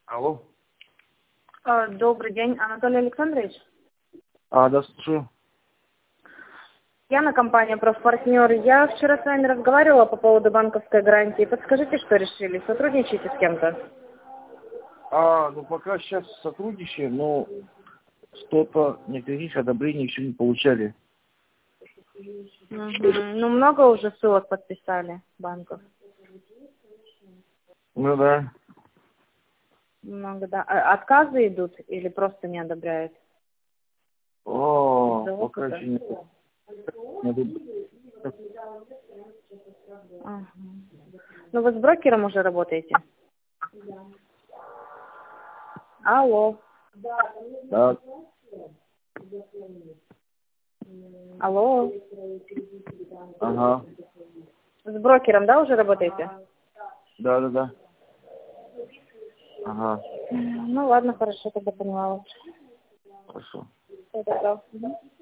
Алло. Добрый день, Анатолий Александрович. Да, слушаю. Яна, компания «Профпартнер». Я вчера с вами разговаривала по поводу банковской гарантии. Подскажите, что решили? Сотрудничаете с кем-то? Ну пока сейчас сотрудничаем, но что-то, никаких одобрений еще не получали. Ну, много уже ссылок подписали банков? Ну да. Много, да. Отказы идут или просто не одобряют? Пока еще не. Ага. Ну, вы с брокером уже работаете? Алло. Да. Алло. Ага. С брокером, да, уже работаете? Да. Ага. Ну, ладно, хорошо, тогда поняла вас. Хорошо. Всё, добро.